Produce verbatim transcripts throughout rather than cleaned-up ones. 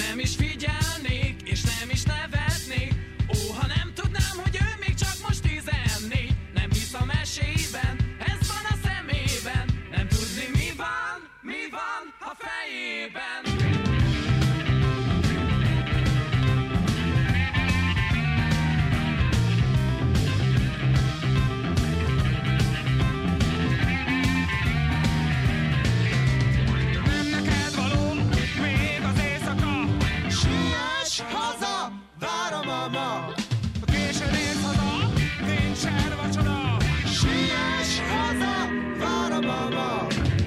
nem is figyelnék, és nem is nevetnék. Ó, ha nem tudnám, hogy ő még csak most tizennégy. Nem hisz a mesében, ez van a szemében. Nem tudni mi van, mi van a fejében. Haza, vár a mama. A későn érsz haza, nincs elvacsora. Siess haza, vár a mama.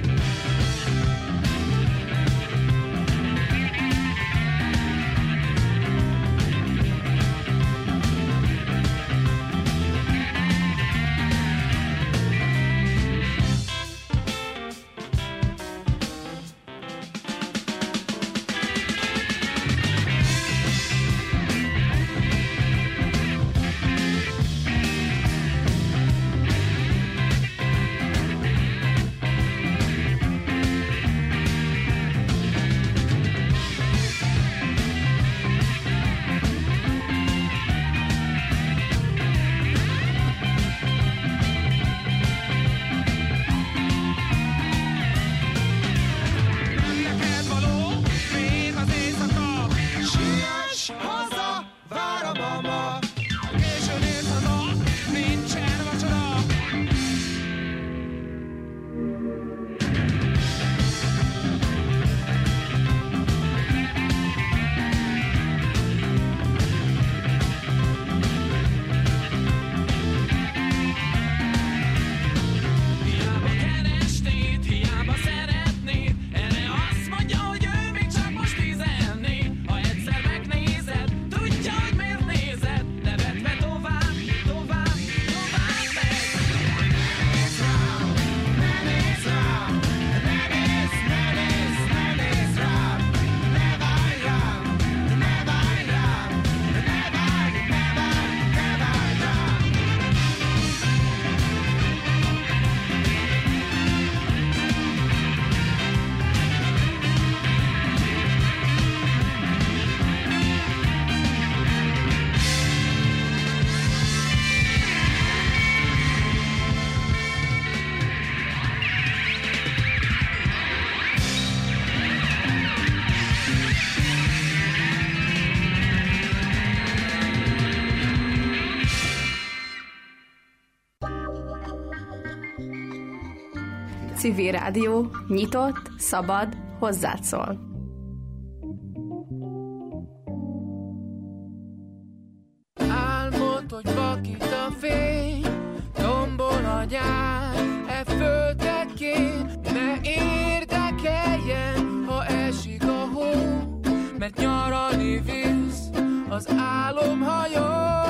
Civil Rádió, nyitott, szabad, hozzád szól. Álmod, hogy vakít a fény, tombol a nyár, e földekén, ne érdekeljen, ha esik a hó, mert nyaralni visz az álomhajó.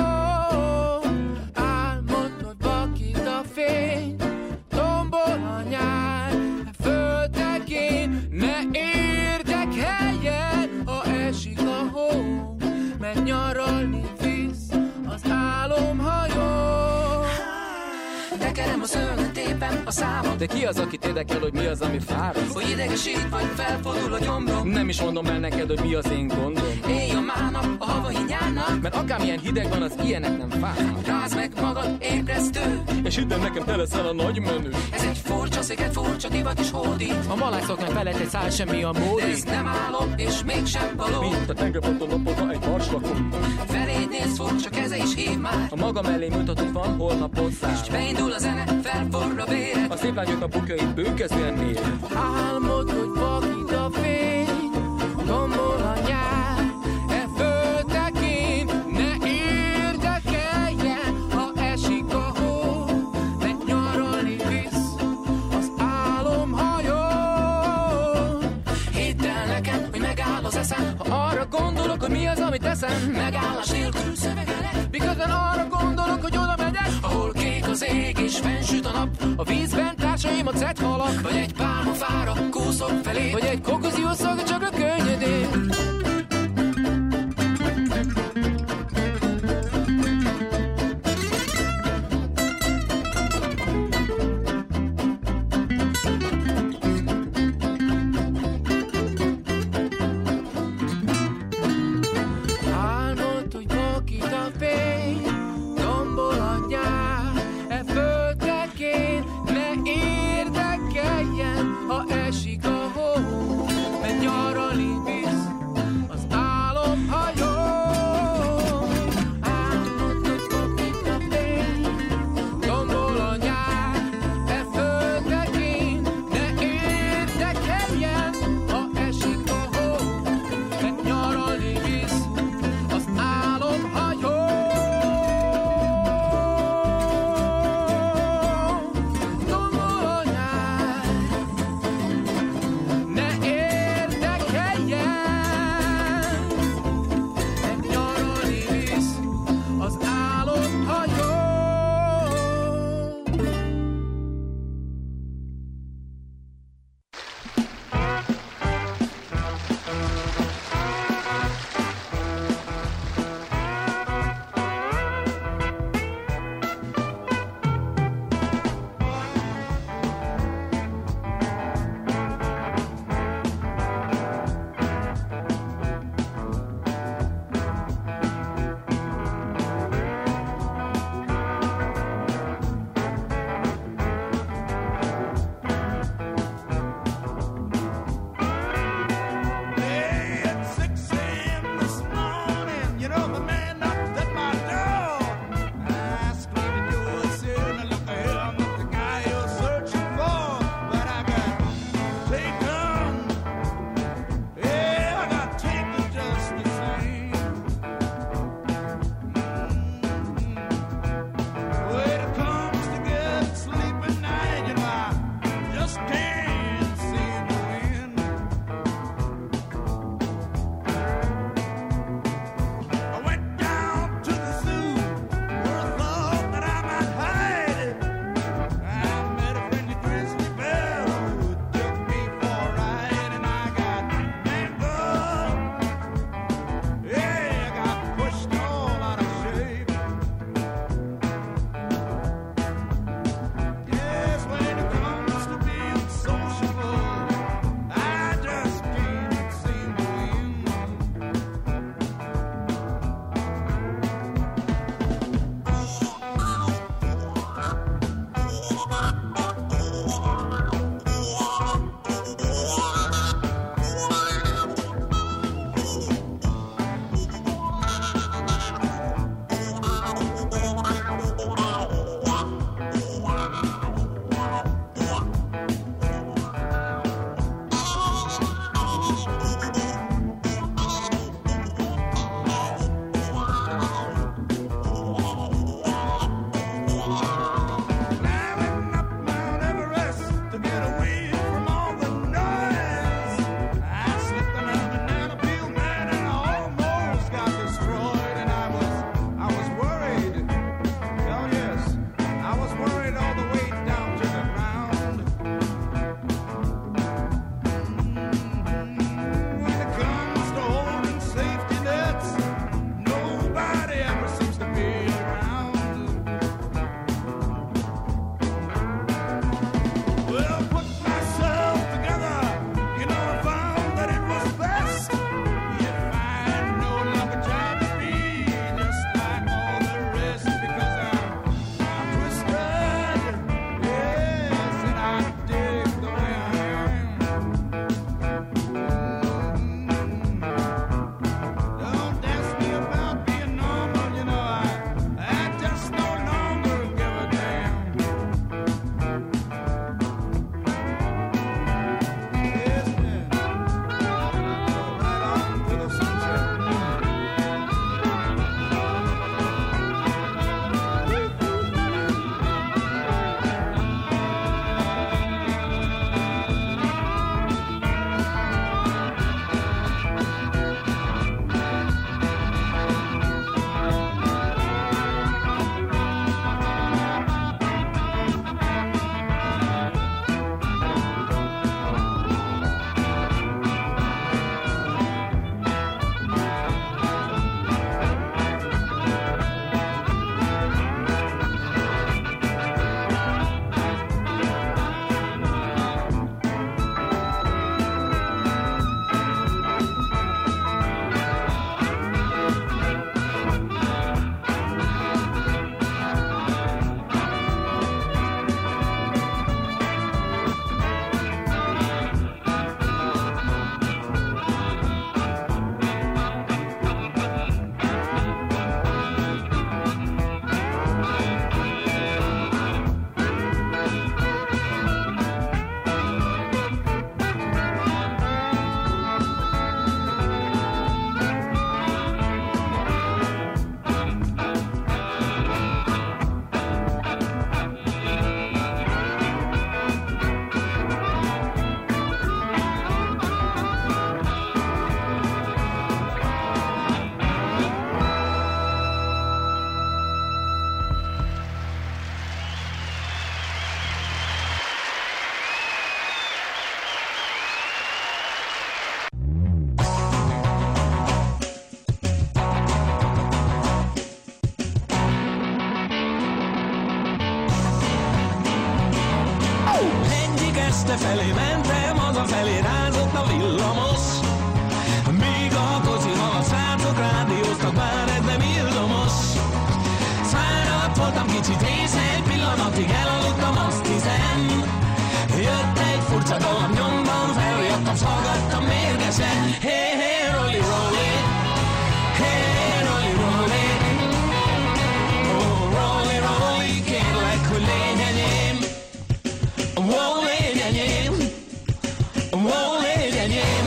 Álmod, hogy vakít a fény, tombol a nyár, e földekén, ne érdekeljen, ha esik a hó, mert nyaralni visz az álomhajó. Tekerem a szőnyeget, tépem a számot. De ki az, akit érdekel, hogy mi az, ami fáraszt? Hogy idegesít vagy felfordul a gyomrom. Nem is mondom el neked, hogy mi az én gondom. Éj a mának, a hava hiányának. Mert akármilyen hideg van, az ilyenek nem fárnak. Rázd meg magad, ébresztő. És hidd el nekem, te leszel a nagy menő. Ez egy furcsa sziget, furcsa divat is hódít. A malászoknak felett egy szál semmi a módi. De ez nem álom, és mégsem való. Mint a tengerparton napolva egy marslakon. Feléd néz, furcsa keze is hív már. A maga mellé mutat, hogy van holnap hozzá. És beindul a zene, felforr a véred. A szép lányok a bukjait bőkezően mér. Álmod, hogy vakít a fény, tombol a nyár, e földekén, ne érdekeljen, ha esik a hó, mert nyaralni visz az álomhajó. Hidd el nekem, hogy megáll az eszem, ha arra gondolok, hogy mi az, amit teszem, megállás nélkül szövegelek, miközben arra gondolok, hogy oda megyek, ahol kék az ég és fennsüt a nap, a vízben társaim a cethalak, vagy egy pálmafára kúszok felé, vagy egy kokozió szaga csak a könnyedén. Hazafelé mentem, hazafelé rázott a villamos. Míg a kocsival a srácok rádióztak, már ez nem illamos. Fáradt voltam kicsit, és egy pillanatig elaludtam, azt hiszem. Jött egy furcsa dolog nyomban, felriadtam, s hallgattam mérgesen. Hey, hey, rolli, rolli, hey, hey, rolli, rolli. Oh, rolli, rolli, kérlek, hogy légy enyém. Oh, légy enyém. Oh, légy enyém.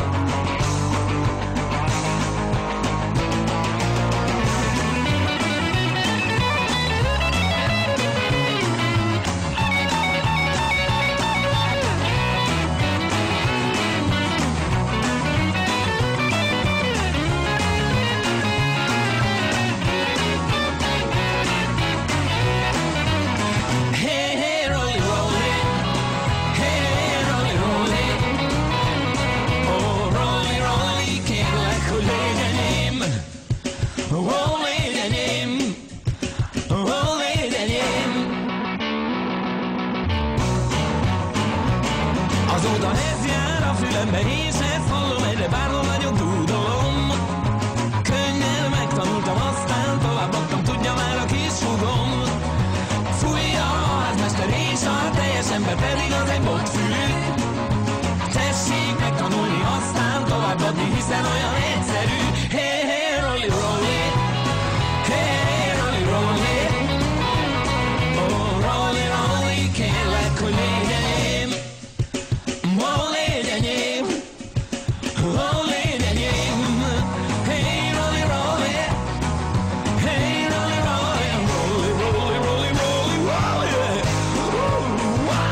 Azóta ez jár a fülembe, és ezt hallom, egyre bárhol vagyok, dúdolom. Könnyen megtanultam, aztán továbbadtam, tudja már a kis húgom. Fújja a házmester és a teljes ember pedig az egy botfülű. Tessék megtanulni, aztán továbbadni, hiszen olyan egyszerű. Hey, hey, rolli, rolli, hey, hey, rolli, rolli. Oh, rolli, rolli, kérlek, hogy légy enyém. Oh, légy enyém. Oh, légy enyém. Hey, rolli, rolli. Hey, rolli, rolli. Rolli, rolli, rolli, rolli, rolli. Ooh, wow.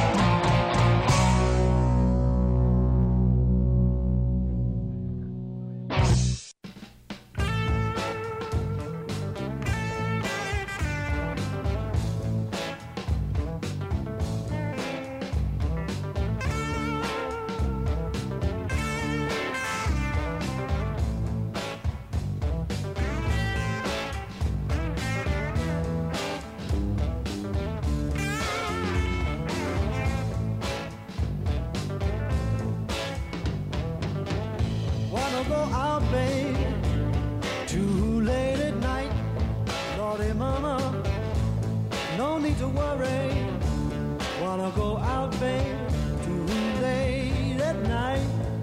Wanna go out, babe, too late at night. Lordy mama, no need to worry. Wanna go out, babe, too late at night.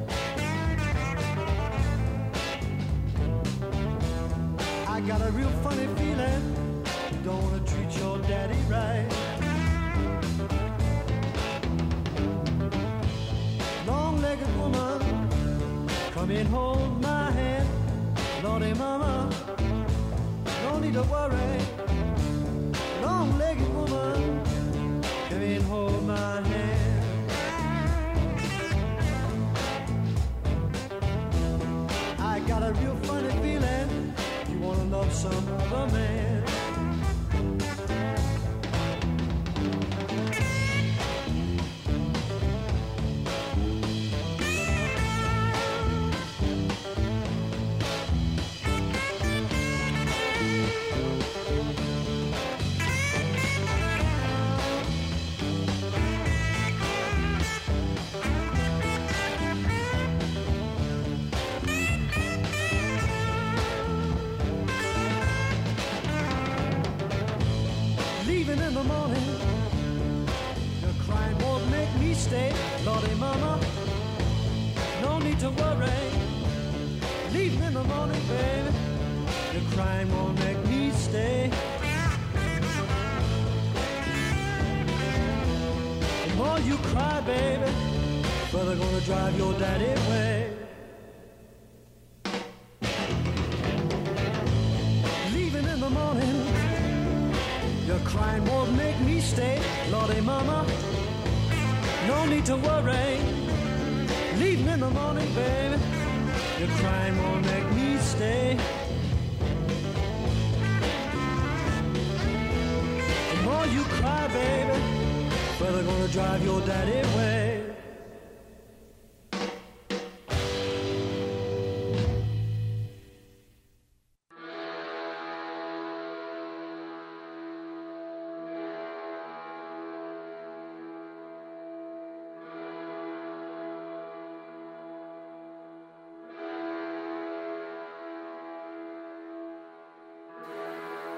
I got a real funny feeling, don't wanna treat your daddy right. Long-legged woman, come and hold my hand, Lordy mama, no need to worry. Long-legged woman, come and hold my hand. I got a real funny feeling, you wanna love some other man. Leaving in the morning, your crying won't make me stay. Lordy mama, no need to worry. Leaving in the morning, baby, your crying won't make me stay. The more you cry, baby, further gonna drive your daddy away. Leaving in the morning, your crying won't make me stay. Lordy mama, no need to worry. Leaving in the morning, baby, your crying won't make me stay. The more you cry, baby, further gonna drive your daddy away.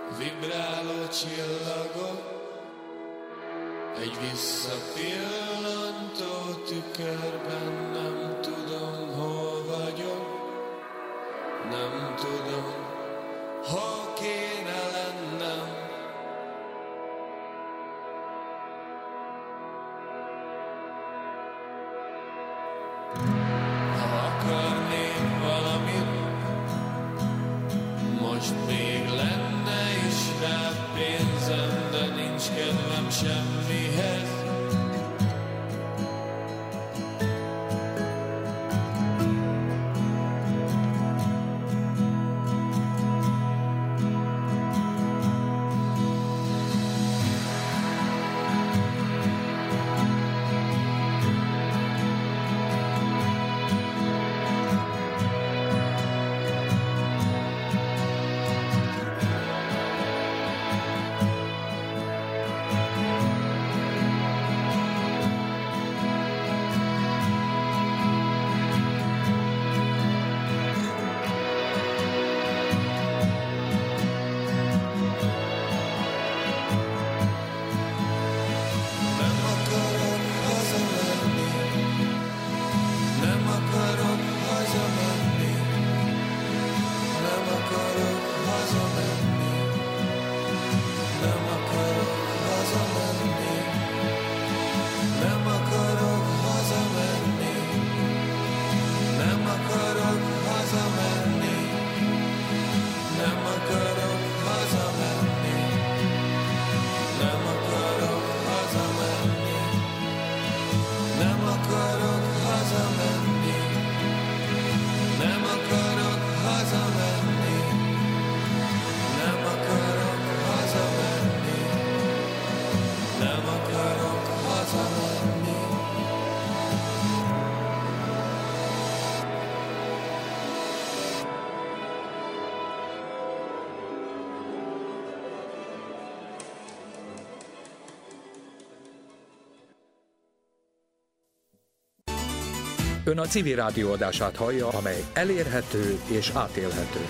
Vibráló csillagok, egy visszapillantó tükörben, nem tudom, hol vagyok, nem tudom, hol kéne lennem. Ha akarnék valamit, most még lenne is rá pénzem, de nincs kedvem semmihez. Ön a Civil Rádió adását hallja, amely elérhető és átélhető.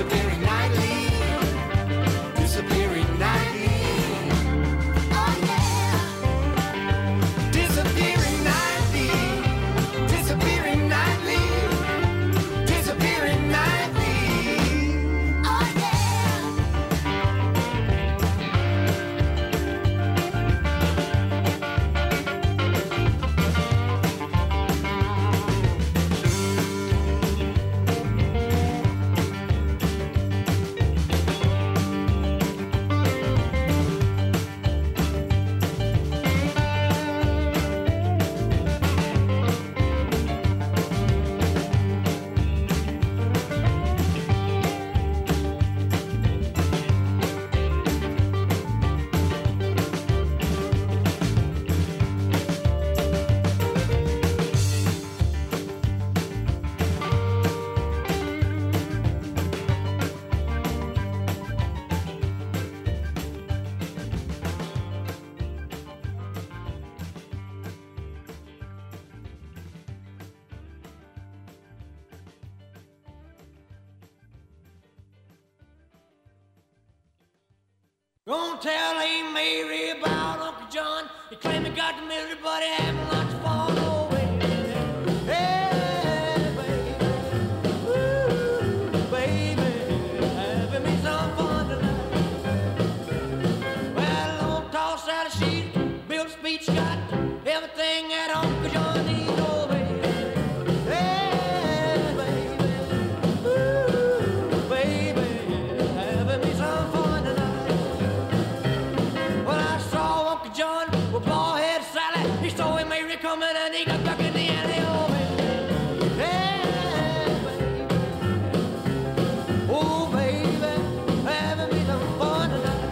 Disappearing nightly. Oh yeah. Don't tell Aunt Mary about Uncle John. He claimed he got the misery, but he having lots of fun. Oh, baby. Hey, baby. Ooh, baby. Having me some fun tonight. Well, don't toss out a sheet. Build a speech, got everything that Uncle John needs. Oh, baby. Hey, baby. Ooh, baby. Having me some fun tonight. Well, I saw Uncle John with bald-head Sally. He saw him Mary coming and he got back in the alley. Oh, baby. Hey, baby. Oh, baby. Having me some fun tonight.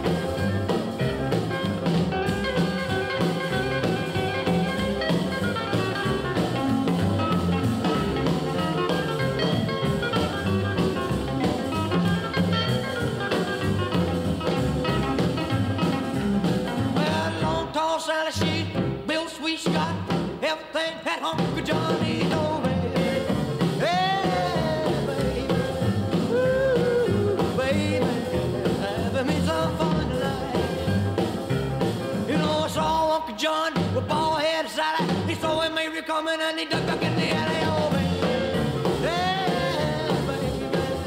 Well, long tall Sally, she built sweet Scott. Everything that Uncle John needs, oh, baby. Hey, baby. Ooh, baby. Having me some fun tonight. You know, I saw Uncle John with bald-head Sally. He saw him Mary coming and he ducked back in the alley, oh, baby. Hey, baby.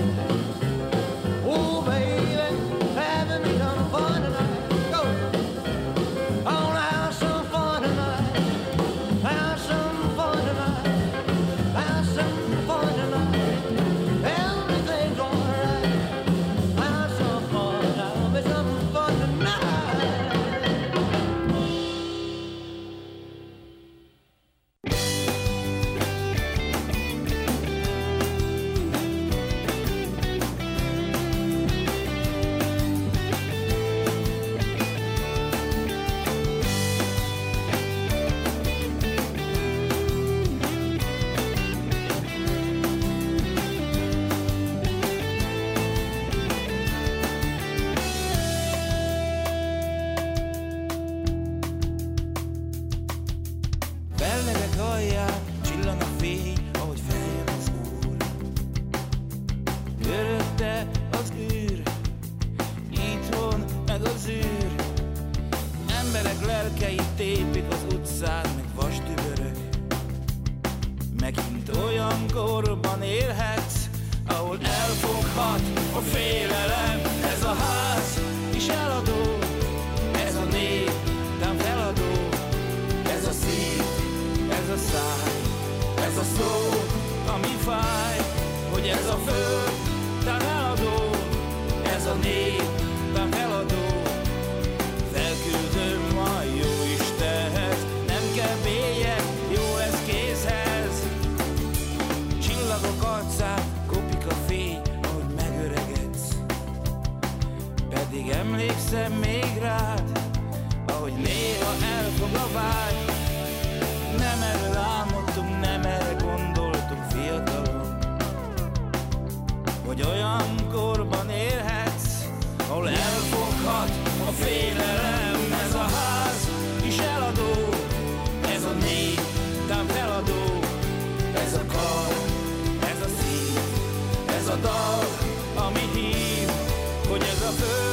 Oh, baby. Having me some fun tonight. Go. I wanna have some fun tonight. Have some fun tonight. Have some fun tonight. Everything's alright. Have some fun. Have me some fun tonight. Fellegek alján csillan a fény, ahogy feljön az úr. Körötte az űr, itthon meg az űr. Emberek lelkeit tépik az utcán, meg vastübörök. Megint olyan korban élhetsz, ahol elfoghat a félelem. Ez a ház is eladó, ez a nép nem feladó. Ez a szív, ez a száj, ez a szó, ami fáj, hogy ez a föld nem eladó, ez a nép nem feladó. Felküldöm a jó Istenhez, nem kell bélyeg, jó lesz kézhez. Csillagok arcán kopik a fény, ahogy megöregedsz. Pedig emlékszem még rád, ahogy néha elfog a vágy. Nem erről álmodtunk, nem erre gondoltunk fiatalon, hogy olyan korban élhetsz, ahol elfoghat a félelem. Ez a ház is eladó, ez a nép nem feladó. Ez a kar, ez a szív, ez a dal, ami hív, hogy ez a föld